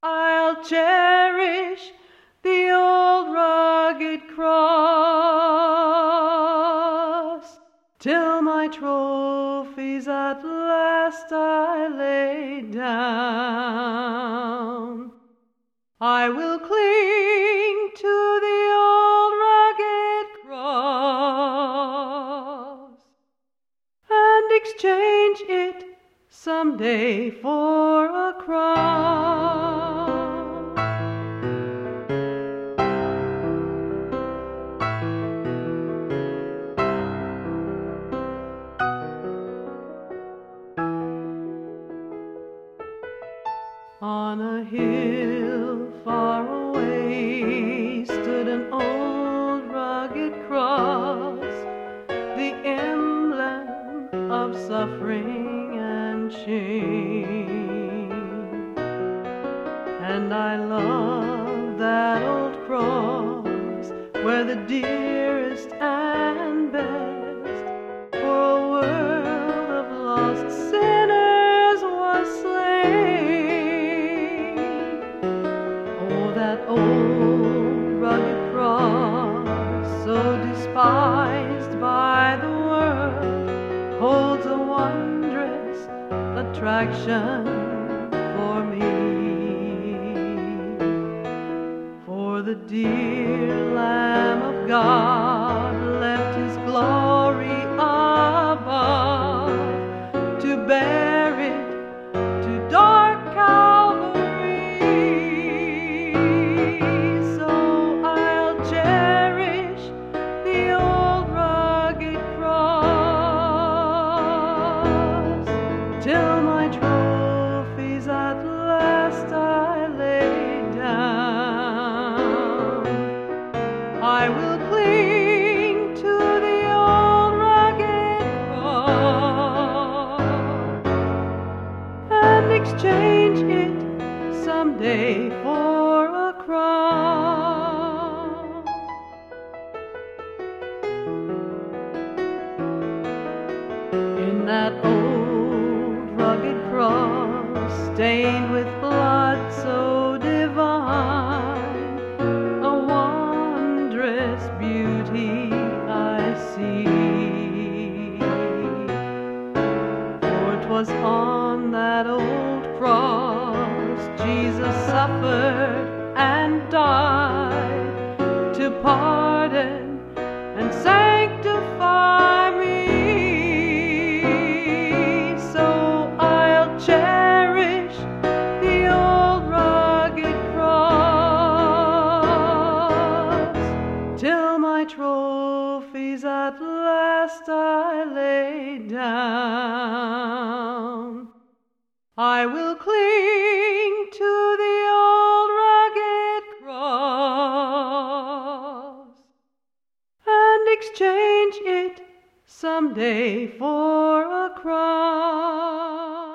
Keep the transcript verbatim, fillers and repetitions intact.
I'll cherish the old rugged cross till my trophies at last I lay down. I will cling to the old rugged cross and exchange it someday for a crown. On a hill far away stood an old rugged cross, the emblem of suffering and shame. And I love that old cross where the dearest and best for a world of lost sinners was slain. Oh, that old rugged cross, so despised by the world, holds a wondrous attraction for me. For the dear Lamb of God left His glory above to bear it to dark Calvary. So I'll cherish the old rugged cross till my trophies at last I lay down. I will cling to the old rugged cross and exchange it someday for a crown. In that old rugged cross, stained with blood so divine, a wondrous beauty I see. For 'twas on that old cross Jesus suffered and died to pardon and sanctify me. So I'll cherish the old rugged cross till my trophies at last I lay down. I will cling to the old rugged cross and exchange it someday for a crown.